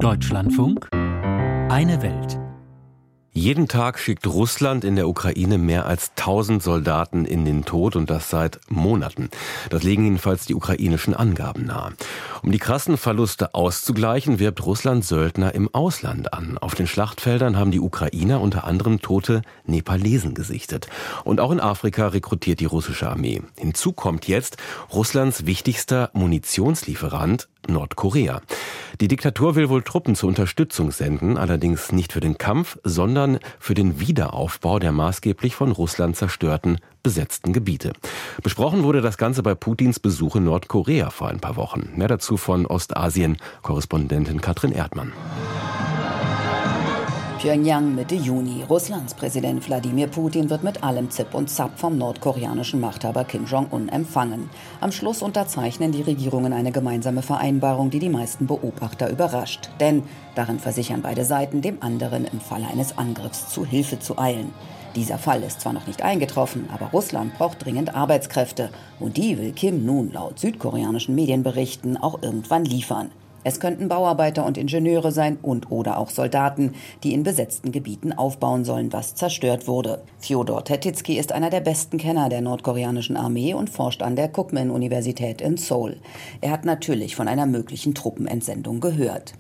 Deutschlandfunk, eine Welt. Jeden Tag schickt Russland in der Ukraine mehr als 1000 Soldaten in den Tod und das seit Monaten. Das legen jedenfalls die ukrainischen Angaben nahe. Um die krassen Verluste auszugleichen, wirbt Russland Söldner im Ausland an. Auf den Schlachtfeldern haben die Ukrainer unter anderem tote Nepalesen gesichtet. Und auch in Afrika rekrutiert die russische Armee. Hinzu kommt jetzt Russlands wichtigster Munitionslieferant, Nordkorea. Die Diktatur will wohl Truppen zur Unterstützung senden, allerdings nicht für den Kampf, sondern für den Wiederaufbau der maßgeblich von Russland zerstörten, besetzten Gebiete. Besprochen wurde das Ganze bei Putins Besuch in Nordkorea vor ein paar Wochen. Mehr dazu von Ostasien-Korrespondentin Katrin Erdmann. Pyongyang Mitte Juni. Russlands Präsident Wladimir Putin wird mit allem Zip und Zap vom nordkoreanischen Machthaber Kim Jong-un empfangen. Am Schluss unterzeichnen die Regierungen eine gemeinsame Vereinbarung, die die meisten Beobachter überrascht. Denn darin versichern beide Seiten, dem anderen im Falle eines Angriffs zu Hilfe zu eilen. Dieser Fall ist zwar noch nicht eingetroffen, aber Russland braucht dringend Arbeitskräfte. Und die will Kim nun laut südkoreanischen Medienberichten auch irgendwann liefern. Es könnten Bauarbeiter und Ingenieure sein und/oder auch Soldaten, die in besetzten Gebieten aufbauen sollen, was zerstört wurde. Fjodor Tetizky ist einer der besten Kenner der nordkoreanischen Armee und forscht an der Kookmin-Universität in Seoul. Er hat natürlich von einer möglichen Truppenentsendung gehört.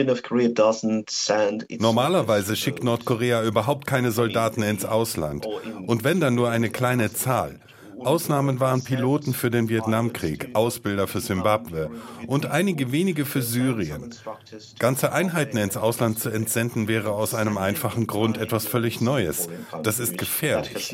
Normalerweise schickt Nordkorea überhaupt keine Soldaten ins Ausland. Und wenn dann nur eine kleine Zahl. Ausnahmen waren Piloten für den Vietnamkrieg, Ausbilder für Simbabwe und einige wenige für Syrien. Ganze Einheiten ins Ausland zu entsenden wäre aus einem einfachen Grund etwas völlig Neues. Das ist gefährlich.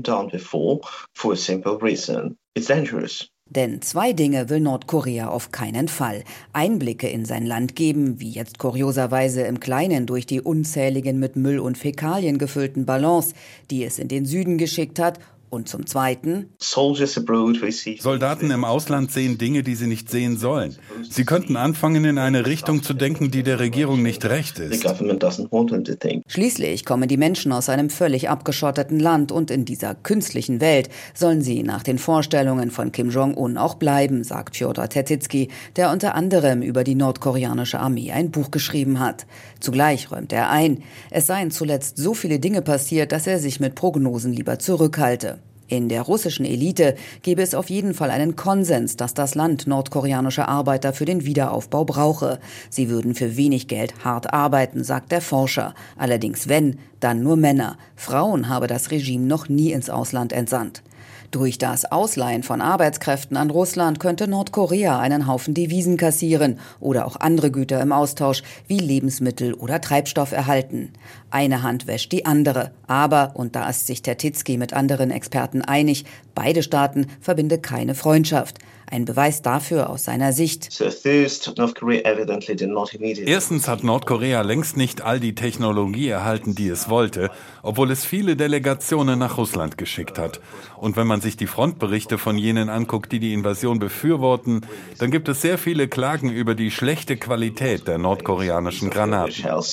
Denn zwei Dinge will Nordkorea auf keinen Fall. Einblicke in sein Land geben, wie jetzt kurioserweise im Kleinen durch die unzähligen mit Müll und Fäkalien gefüllten Ballons, die es in den Süden geschickt hat. Und zum Zweiten: Soldaten im Ausland sehen Dinge, die sie nicht sehen sollen. Sie könnten anfangen, in eine Richtung zu denken, die der Regierung nicht recht ist. Schließlich kommen die Menschen aus einem völlig abgeschotteten Land und in dieser künstlichen Welt sollen sie nach den Vorstellungen von Kim Jong-un auch bleiben, sagt Fjodor Tetizky, der unter anderem über die nordkoreanische Armee ein Buch geschrieben hat. Zugleich räumt er ein, es seien zuletzt so viele Dinge passiert, dass er sich mit Prognosen lieber zurückhalte. In der russischen Elite gebe es auf jeden Fall einen Konsens, dass das Land nordkoreanische Arbeiter für den Wiederaufbau brauche. Sie würden für wenig Geld hart arbeiten, sagt der Forscher. Allerdings wenn, dann nur Männer. Frauen habe das Regime noch nie ins Ausland entsandt. Durch das Ausleihen von Arbeitskräften an Russland könnte Nordkorea einen Haufen Devisen kassieren oder auch andere Güter im Austausch wie Lebensmittel oder Treibstoff erhalten. Eine Hand wäscht die andere. Aber, und da ist sich Tetizky mit anderen Experten einig, beide Staaten verbinde keine Freundschaft. Ein Beweis dafür aus seiner Sicht. Erstens hat Nordkorea längst nicht all die Technologie erhalten, die es wollte, obwohl es viele Delegationen nach Russland geschickt hat. Und wenn man sich die Frontberichte von jenen anguckt, die die Invasion befürworten, dann gibt es sehr viele Klagen über die schlechte Qualität der nordkoreanischen Granaten.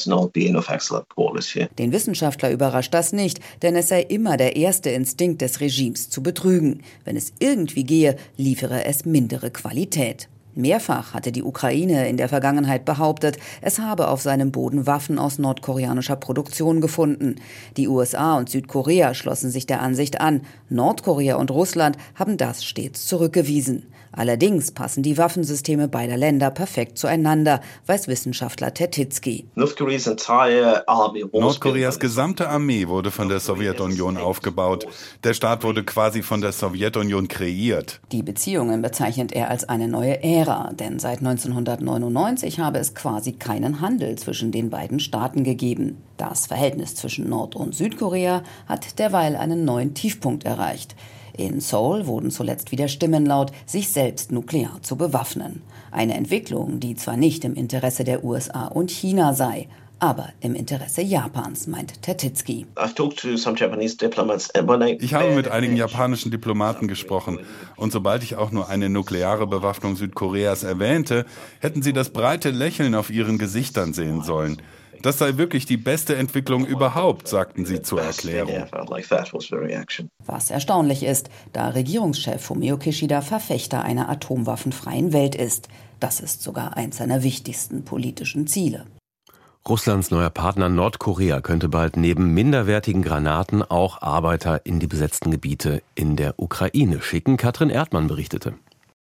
Den Wissenschaftler überrascht das nicht, denn es sei immer der erste Instinkt des Regimes zu betrügen. Wenn es irgendwie gehe, liefere es mindere Qualität. Mehrfach hatte die Ukraine in der Vergangenheit behauptet, es habe auf seinem Boden Waffen aus nordkoreanischer Produktion gefunden. Die USA und Südkorea schlossen sich der Ansicht an. Nordkorea und Russland haben das stets zurückgewiesen. Allerdings passen die Waffensysteme beider Länder perfekt zueinander, weiß Wissenschaftler Tetizky. Nordkoreas gesamte Armee wurde von der Sowjetunion aufgebaut. Der Staat wurde quasi von der Sowjetunion kreiert. Die Beziehungen bezeichnet er als eine neue Ära, denn seit 1999 habe es quasi keinen Handel zwischen den beiden Staaten gegeben. Das Verhältnis zwischen Nord- und Südkorea hat derweil einen neuen Tiefpunkt erreicht. In Seoul wurden zuletzt wieder Stimmen laut, sich selbst nuklear zu bewaffnen. Eine Entwicklung, die zwar nicht im Interesse der USA und China sei, aber im Interesse Japans, meint Tetizky. Ich habe mit einigen japanischen Diplomaten gesprochen. Und sobald ich auch nur eine nukleare Bewaffnung Südkoreas erwähnte, hätten sie das breite Lächeln auf ihren Gesichtern sehen sollen. Das sei wirklich die beste Entwicklung überhaupt, sagten sie zur Erklärung. Was erstaunlich ist, da Regierungschef Fumio Kishida Verfechter einer atomwaffenfreien Welt ist. Das ist sogar eins seiner wichtigsten politischen Ziele. Russlands neuer Partner Nordkorea könnte bald neben minderwertigen Granaten auch Arbeiter in die besetzten Gebiete in der Ukraine schicken. Katrin Erdmann berichtete.